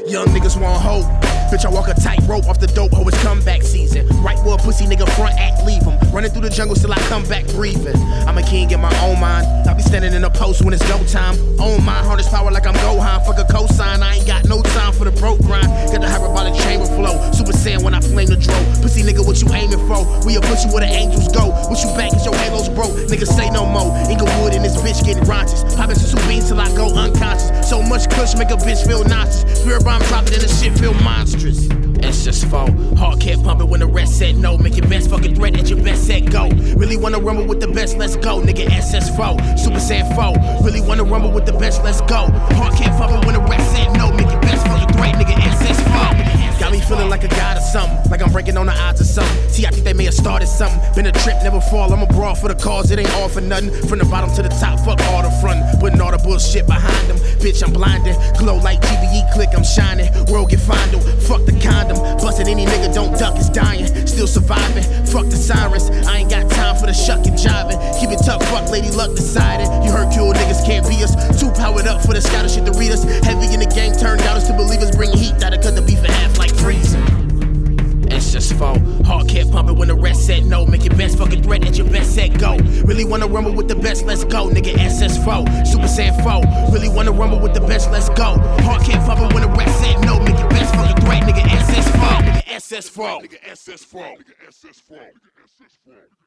Young niggas want hope. Bitch, I walk a tightrope off the dope, ho, it's comeback season. Right where a pussy nigga front act, leave him. Running through the jungle till I come back breathing. I'm a king in my own mind. I be standing in a post when it's go time. Own my harness power like I'm Gohan. Fuck a cosign, I ain't got no time for the broke grind. Got the hyperbolic chamber flow. Super Saiyan when I flame the drone. Pussy nigga, what you aiming for? We'll push you where the angels go. What you back is your halos broke. Nigga say no more. Inglewood and this bitch getting raunches. Popping some beans till I go unconscious. So much kush make a bitch feel nauseous. Spirit bomb dropping and the shit feel monstrous. It's just foe. Heart kept pumping when the rest said no. Make your best fucking threat at your best set go. Really wanna rumble with the best, let's go. Nigga SS4, Super Saiyan 4. Really wanna rumble with the best, let's go. Heart kept pumping when the rest said no. Make your best fucking threat, nigga SS4. Got me feeling like a god or something. Like I'm breaking on the odds or something. See, I think they may have started something. Been a trip, never fall. I'm a brawl for the cause, it ain't all for nothing. From the bottom to the top, fuck all the front. Putting all the bullshit behind them. Bitch, I'm blinding. Glow like GBE click, I'm shining. World get fondled. Fuck the condom. Bustin' any nigga, don't duck, is dying. Still surviving. Fuck the sirens. I ain't got time for the shucking jiving. Keep it tough, fuck Lady Luck decided. You Hercule niggas can't be us. Too powered up for the scouter shit to read us. Heavy in the game, turn doubters to believers. Bring heat, that'll cut the beef in half like freezing. It's just foe. Heart kept pumping when the rest said no. Make your best fucking threat at your best set go. Really wanna rumble with the best, let's go. Nigga SS4, Super Saiyan 4. Really wanna rumble with the best, let's go. Heart kept pumping when the rest said no. Make your best fucking threat, nigga SS4. Nigga SS4. Nigga SS4. Nigga SS4. Nigga SS4.